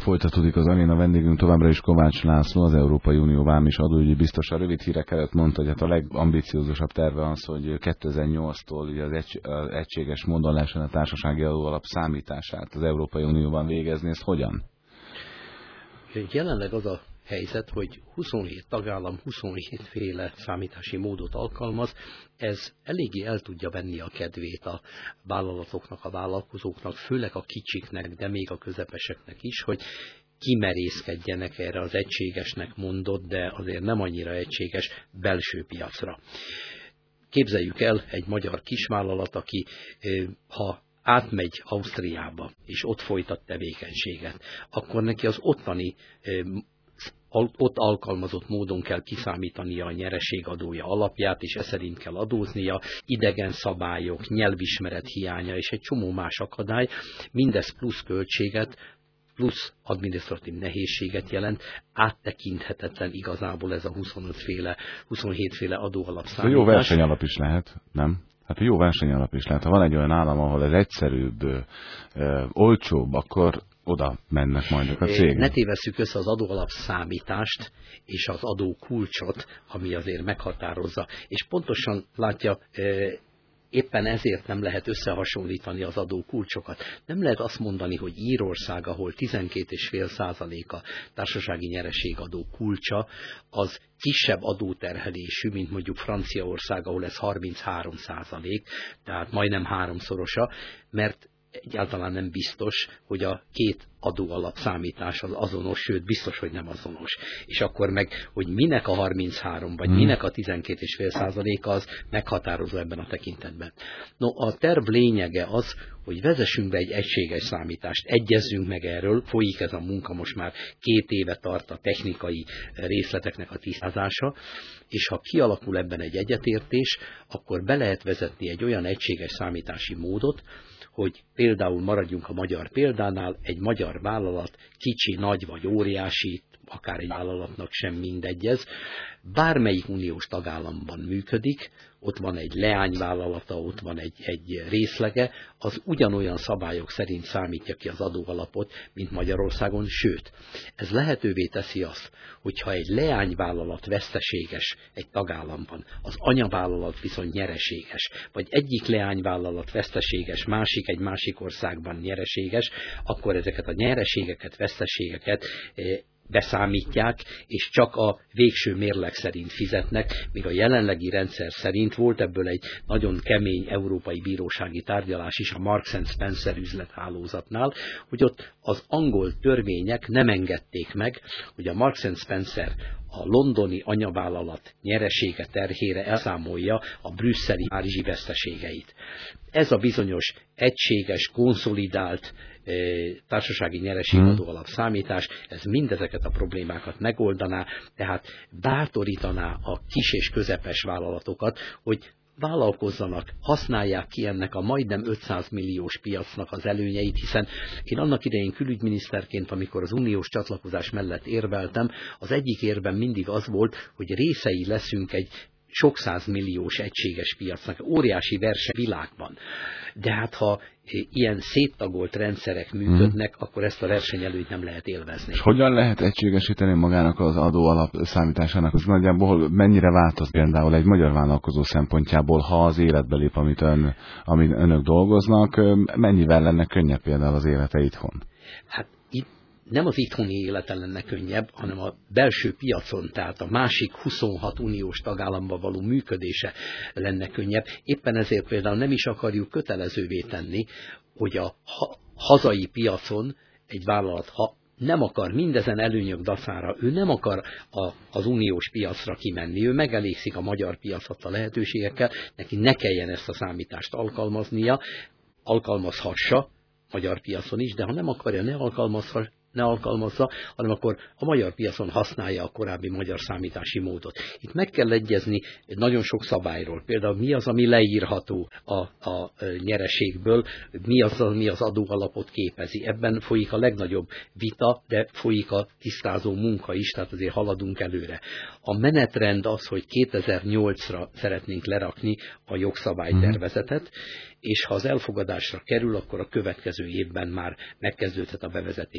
Folytatódik az aréna, vendégünk továbbra is Kovács László, az Európai Unió vám és adóügyi biztosa. Rövid hírek előtt mondta, hogy hát a legambiciózusabb terve az, hogy 2008-tól ugye az egységes módon lehessen a társasági adóalap számítását az Európai Unióban végezni. Ez hogyan? Jelenleg az a helyzet, hogy 27 tagállam 27 féle számítási módot alkalmaz, ez eléggé el tudja venni a kedvét a vállalatoknak, a vállalkozóknak, főleg a kicsiknek, de még a közepeseknek is, hogy kimerészkedjenek erre az egységesnek mondott, de azért nem annyira egységes belső piacra. Képzeljük el egy magyar kisvállalat, aki ha átmegy Ausztriába, és ott folytat tevékenységet, akkor neki az ottani ott alkalmazott módon kell kiszámítania a nyereségadója alapját, és ez szerint kell adóznia, idegen szabályok, nyelvismeret hiánya és egy csomó más akadály, mindez plusz költséget, plusz adminisztratív nehézséget jelent, áttekinthetetlen igazából ez a 27 féle adóalapszámítás. Jó versenyalap is lehet, nem? Hát jó versenyalap is lehet. Ha van egy olyan állam, ahol ez egyszerűbb, olcsóbb, akkor oda mennek majd a cégek. Ne tévesszük össze az adóalapszámítást és az adókulcsot, ami azért meghatározza. És pontosan látja, éppen ezért nem lehet összehasonlítani az adókulcsokat. Nem lehet azt mondani, hogy Írország, ahol 12,5% társasági nyereségadó kulcsa, az kisebb adóterhelésű, mint mondjuk Franciaország, ahol ez 33%, tehát majdnem háromszorosa, mert egyáltalán nem biztos, hogy a két adóalapszámítás az azonos, sőt biztos, hogy nem azonos. És akkor meg, hogy minek a 33, vagy minek a 12,5% az meghatározó ebben a tekintetben. No, a terv lényege az, hogy vezessünk be egy egységes számítást, egyezzünk meg erről, folyik ez a munka, most már 2 éve tart a technikai részleteknek a tisztázása, és ha kialakul ebben egy egyetértés, akkor be lehet vezetni egy olyan egységes számítási módot, hogy például maradjunk a magyar példánál, egy magyar vállalat, kicsi, nagy vagy óriási, akár egy vállalatnak sem mindegy ez, bármelyik uniós tagállamban működik, ott van egy leányvállalata, ott van egy részlege, az ugyanolyan szabályok szerint számítja ki az adóalapot, mint Magyarországon, sőt, ez lehetővé teszi azt, hogyha egy leányvállalat veszteséges egy tagállamban, az anyavállalat viszont nyereséges, vagy egyik leányvállalat veszteséges, másik egy másik országban nyereséges, akkor ezeket a nyereségeket, veszteségeket beszámítják, és csak a végső mérleg szerint fizetnek, míg a jelenlegi rendszer szerint volt ebből egy nagyon kemény európai bírósági tárgyalás is a Marks & Spencer üzlethálózatnál, hogy ott az angol törvények nem engedték meg, hogy a Marks & Spencer a londoni anyavállalat nyeresége terhére elszámolja a brüsszeli párizsi veszteségeit. Ez a bizonyos egységes, konszolidált társasági nyereségadó alapszámítás, ez mindezeket a problémákat megoldaná, tehát bátorítaná a kis és közepes vállalatokat, hogy vállalkozzanak, használják ki ennek a majdnem 500 milliós piacnak az előnyeit, hiszen én annak idején külügyminiszterként, amikor az uniós csatlakozás mellett érveltem, az egyik érvem mindig az volt, hogy részei leszünk egy sok százmilliós egységes piacnak, óriási verseny világban. De hát ha ilyen széttagolt rendszerek működnek, akkor ezt a versenyelőnyt nem lehet élvezni. És hogyan lehet egységesíteni magának az adóalap számításának? Az nagyjából mennyire változ például egy magyar vállalkozó szempontjából, ha az életbe lép, amit önök dolgoznak, mennyivel lenne könnyebb például az élete itthon? Hát nem az itthoni élete lenne könnyebb, hanem a belső piacon, tehát a másik 26 uniós tagállamban való működése lenne könnyebb. Éppen ezért például nem is akarjuk kötelezővé tenni, hogy a hazai piacon egy vállalat, ha nem akar mindezen előnyök dacára, ő nem akar az uniós piacra kimenni, ő megelégszik a magyar piacot a lehetőségekkel, neki ne kelljen ezt a számítást alkalmazhassa magyar piacon is, de ha nem akarja, ne alkalmazza, hanem akkor a magyar piacon használja a korábbi magyar számítási módot. Itt meg kell egyezni nagyon sok szabályról. Például mi az, ami leírható a nyereségből, mi az, ami az adóalapot képezi. Ebben folyik a legnagyobb vita, de folyik a tisztázó munka is, tehát azért haladunk előre. A menetrend az, hogy 2008-ra szeretnénk lerakni a jogszabálytervezetet, és ha az elfogadásra kerül, akkor a következő évben már megkezdődhet a bevezetése.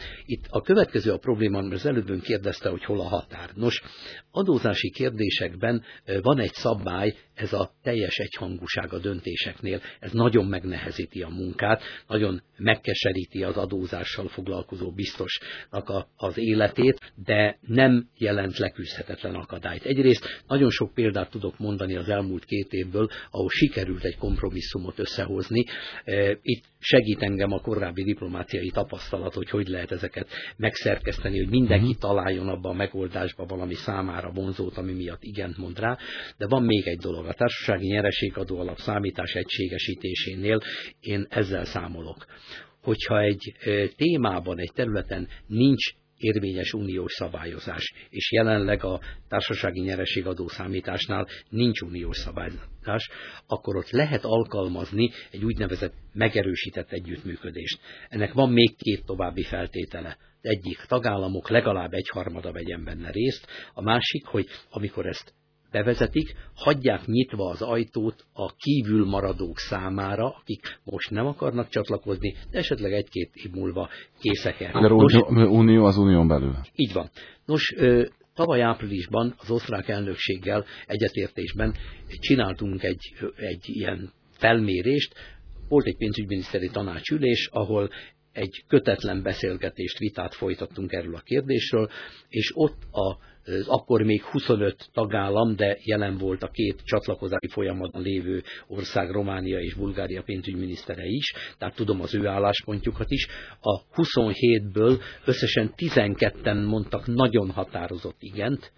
Itt a következő a probléma, mert az előbb ön kérdezte, hogy hol a határ. Nos, adózási kérdésekben van egy szabály, ez a teljes egyhangúság a döntéseknél. Ez nagyon megnehezíti a munkát, nagyon megkeseríti az adózással foglalkozó biztosnak az életét, de nem jelent leküzdhetetlen akadályt. Egyrészt nagyon sok példát tudok mondani az elmúlt 2 évből, ahol sikerült egy kompromisszumot összehozni. Itt segít engem a korábbi diplomáciai tapasztalat, hogy lehet ezeket megszerkeszteni, hogy mindenki találjon abba a megoldásba valami számára vonzót, ami miatt igent mond rá. De van még egy dolog, a társasági nyereségadó alap számítás egységesítésénél én ezzel számolok. Hogyha egy témában, egy területen nincs érvényes uniós szabályozás, és jelenleg a társasági nyereségadó számításnál nincs uniós szabályozás, akkor ott lehet alkalmazni egy úgynevezett megerősített együttműködést. Ennek van még 2 további feltétele. Egyik, tagállamok legalább 1/3 vegyen benne részt, a másik, hogy amikor ezt bevezetik, hagyják nyitva az ajtót a kívül maradók számára, akik most nem akarnak csatlakozni, de esetleg 1-2 év múlva készek erre. De unió az unión belül. Így van. Nos, tavaly áprilisban az osztrák elnökséggel egyetértésben csináltunk egy ilyen felmérést, volt egy pénzügyminiszteri tanácsülés, ahol egy kötetlen beszélgetést, vitát folytattunk erről a kérdésről, és ott az akkor még 25 tagállam, de jelen volt a 2 csatlakozási folyamatban lévő ország, Románia és Bulgária pénzügyminisztere is, tehát tudom az ő álláspontjukat is. A 27-ből összesen 12-en mondtak nagyon határozott igent,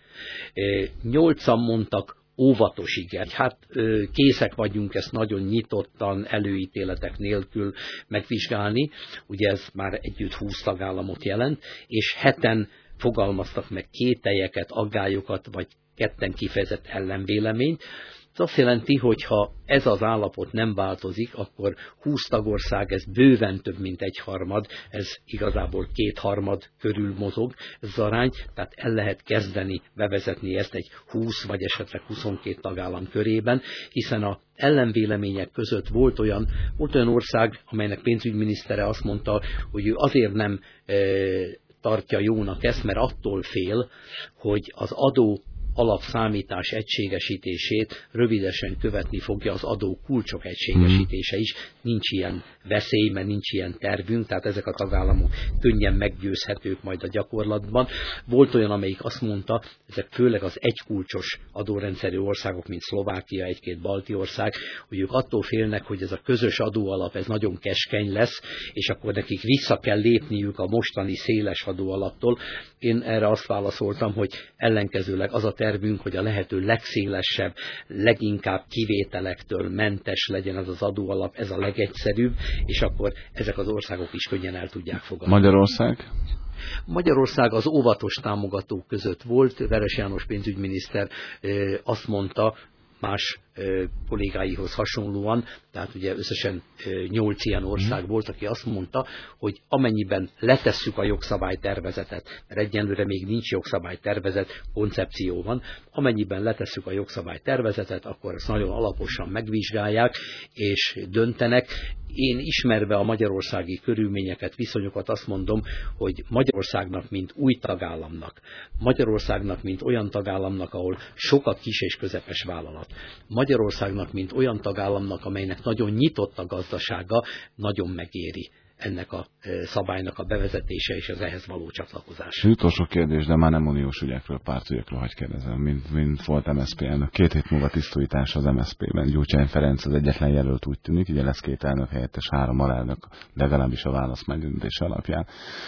8-an mondtak óvatos igen. Hát készek vagyunk ezt nagyon nyitottan, előítéletek nélkül megvizsgálni, ugye ez már együtt 20 tagállamot jelent, és 7-en fogalmaztak meg kételyeket, aggályokat, vagy 2 kifejezett ellenvéleményt. Ez azt jelenti, hogy ha ez az állapot nem változik, akkor 20 tagország, ez bőven több, mint 1/3, ez igazából 2/3 körül mozog ez az arány, tehát el lehet kezdeni bevezetni ezt egy 20 vagy esetleg 22 tagállam körében, hiszen az ellenvélemények között volt olyan ország, amelynek pénzügyminisztere azt mondta, hogy ő azért nem tartja jónak ezt, mert attól fél, hogy az adó alapszámítás egységesítését rövidesen követni fogja az adó kulcsok egységesítése is. Nincs ilyen veszély, mert nincs ilyen tervünk, tehát ezek a tagállamok könnyen meggyőzhetők majd a gyakorlatban. Volt olyan, amelyik azt mondta, ezek főleg az egykulcsos adórendszerű országok, mint Szlovákia, 1-2 balti ország, hogy ők attól félnek, hogy ez a közös adóalap ez nagyon keskeny lesz, és akkor nekik vissza kell lépniük a mostani széles adóalaptól. Én erre azt válaszoltam, hogy ellenkezőleg az a tervünk, hogy a lehető legszélesebb, leginkább kivételektől mentes legyen az adóalap, ez a legegyszerűbb, és akkor ezek az országok is könnyen el tudják fogadni. Magyarország? Magyarország az óvatos támogatók között volt. Veres János pénzügyminiszter azt mondta, más kollégáihoz hasonlóan, tehát ugye összesen 8 ilyen ország volt, aki azt mondta, hogy amennyiben letesszük a jogszabálytervezetet, mert egyenlőre még nincs jogszabálytervezet, koncepció van, amennyiben letesszük a jogszabálytervezetet, akkor ezt nagyon alaposan megvizsgálják és döntenek. Én ismerve a magyarországi körülményeket, viszonyokat azt mondom, hogy Magyarországnak, mint új tagállamnak, Magyarországnak, mint olyan tagállamnak, ahol sok a kis és közepes vállalat, Magyarországnak, mint olyan tagállamnak, amelynek nagyon nyitott a gazdasága, nagyon megéri ennek a szabálynak a bevezetése és az ehhez való csatlakozás. Utolsó kérdés, de már nem uniós ügyekről, pártügyekről, hagy kérdezem, mint volt MSZP elnök. 2 hét múlva tisztújítás az MSZP-ben. Gyurcsány Ferenc az egyetlen jelölt, úgy tűnik, ugye lesz 2 elnök helyettes, 3 alelnök, legalábbis a válasz megdöntése alapján.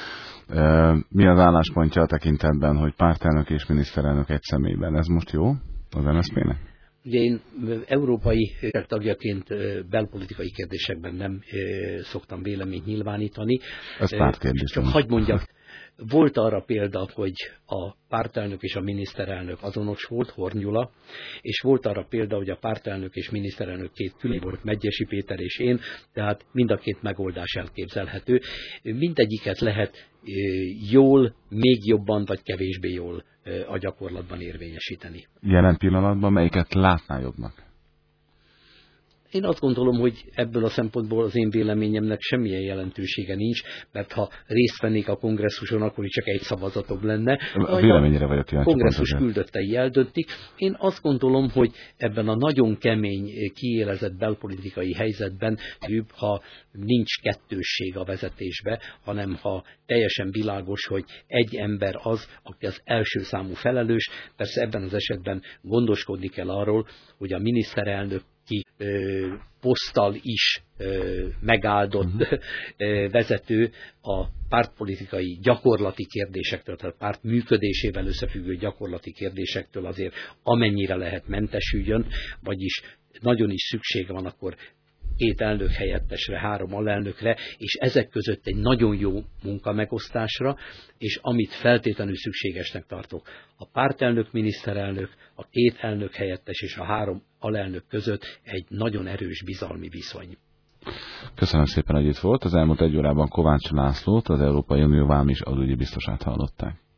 Mi az álláspontja a tekintetben, hogy pártelnök és miniszterelnök egy személyben? Ez most jó az MSZP-nek? Ugye én európai tagjaként belpolitikai kérdésekben nem szoktam véleményt nyilvánítani. Ez pártkérdés. Csak hadd mondjak, volt arra példa, hogy a pártelnök és a miniszterelnök azonos volt, Horn Gyula, és volt arra példa, hogy a pártelnök és miniszterelnök 2 külön volt, Medgyessy Péter és én, tehát mind a 2 megoldás elképzelhető. Mindegyiket lehet jól, még jobban vagy kevésbé jól a gyakorlatban érvényesíteni. Jelen pillanatban melyiket látná jobbnak? Én azt gondolom, hogy ebből a szempontból az én véleményemnek semmilyen jelentősége nincs, mert ha részt vennék a kongresszuson, akkor is csak egy szavazatom lenne. A véleményére vagyok kíváncsi. A kongresszus küldöttei eldöntik. Én azt gondolom, hogy ebben a nagyon kemény, kiélezett belpolitikai helyzetben, ha nincs kettősség a vezetésbe, hanem ha teljesen világos, hogy egy ember az, aki az első számú felelős, persze ebben az esetben gondoskodni kell arról, hogy a miniszterelnök poszttal is megáldott vezető a pártpolitikai gyakorlati kérdésektől, tehát a párt működésével összefüggő gyakorlati kérdésektől azért amennyire lehet mentesüljön, vagyis nagyon is szüksége van akkor 2 elnök helyettesre, 3 alelnökre, és ezek között egy nagyon jó munkamegosztásra, és amit feltétlenül szükségesnek tartok. A pártelnök, miniszterelnök, a 2 elnök helyettes és a 3 alelnök között egy nagyon erős bizalmi viszony. Köszönöm szépen, hogy itt volt. Az elmúlt 1 órában Kovács Lászlót, az Európai Unió vám és adóügyi biztosát hallották.